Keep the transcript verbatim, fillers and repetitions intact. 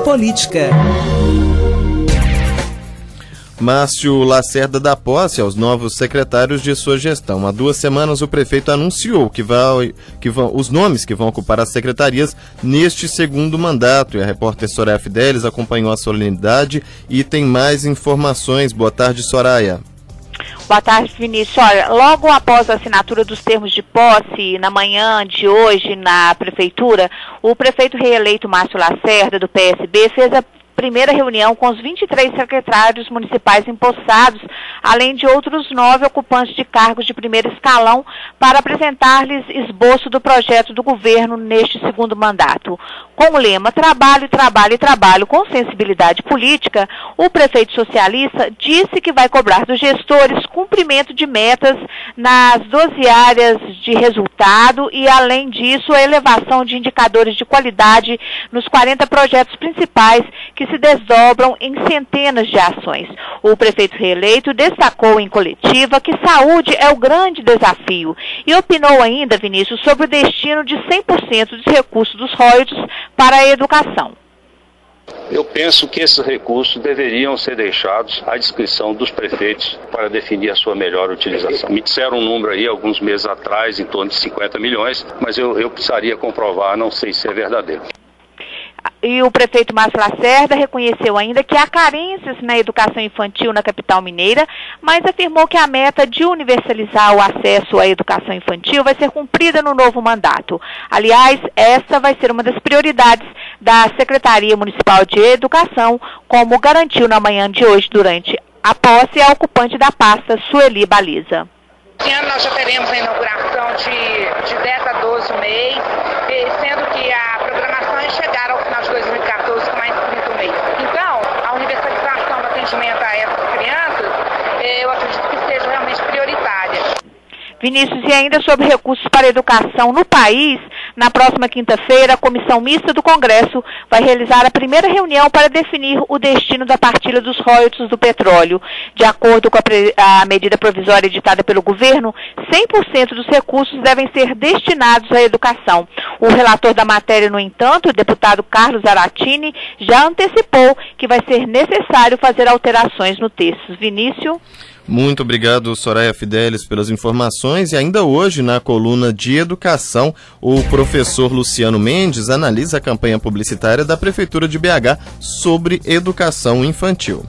Política. Márcio Lacerda dá posse aos novos secretários de sua gestão. Há duas semanas o prefeito anunciou que, vai, que vão, os nomes que vão ocupar as secretarias neste segundo mandato. E a repórter Soraya Fidelis acompanhou a solenidade e tem mais informações. Boa tarde, Soraya. Boa tarde, Vinícius. Olha, logo após a assinatura dos termos de posse, na manhã de hoje na prefeitura, o prefeito reeleito Márcio Lacerda, do P S B, fez a primeira reunião com os vinte e três secretários municipais empossados, além de outros nove ocupantes de cargos de primeiro escalão, para apresentar-lhes esboço do projeto do governo neste segundo mandato. Com o lema Trabalho, Trabalho e Trabalho com sensibilidade política, o prefeito socialista disse que vai cobrar dos gestores cumprimento de metas nas doze áreas de resultado e, além disso, a elevação de indicadores de qualidade nos quarenta projetos principais que se desdobram em centenas de ações. O prefeito reeleito destacou em coletiva que saúde é o grande desafio e opinou ainda, Vinícius, sobre o destino de cem por cento dos recursos dos royalties para a educação. Eu penso que esses recursos deveriam ser deixados à discrição dos prefeitos para definir a sua melhor utilização. Me disseram um número aí, alguns meses atrás, em torno de cinquenta milhões, mas eu, eu precisaria comprovar, não sei se é verdadeiro. E o prefeito Márcio Lacerda reconheceu ainda que há carências na educação infantil na capital mineira, mas afirmou que a meta de universalizar o acesso à educação infantil vai ser cumprida no novo mandato. Aliás, essa vai ser uma das prioridades da Secretaria Municipal de Educação, como garantiu na manhã de hoje, durante a posse, a ocupante da pasta, Sueli Baliza. Esse ano nós já teremos a inauguração de, de dez a doze do mês, sendo que a programação é chegar ao final de dois mil e quatorze com mais trinta do mês. Então, a universalização do atendimento a essas crianças, eu acredito que seja realmente prioritária. Vinícius, e ainda sobre recursos para a educação no país, na próxima quinta-feira, a Comissão Mista do Congresso vai realizar a primeira reunião para definir o destino da partilha dos royalties do petróleo. De acordo com a, pre- a medida provisória editada pelo governo, cem por cento dos recursos devem ser destinados à educação. O relator da matéria, no entanto, o deputado Carlos Aratini, já antecipou que vai ser necessário fazer alterações no texto. Vinícius? Muito obrigado, Soraya Fidelis, pelas informações. E ainda hoje, na coluna de Educação, o professor Luciano Mendes analisa a campanha publicitária da Prefeitura de B H sobre educação infantil.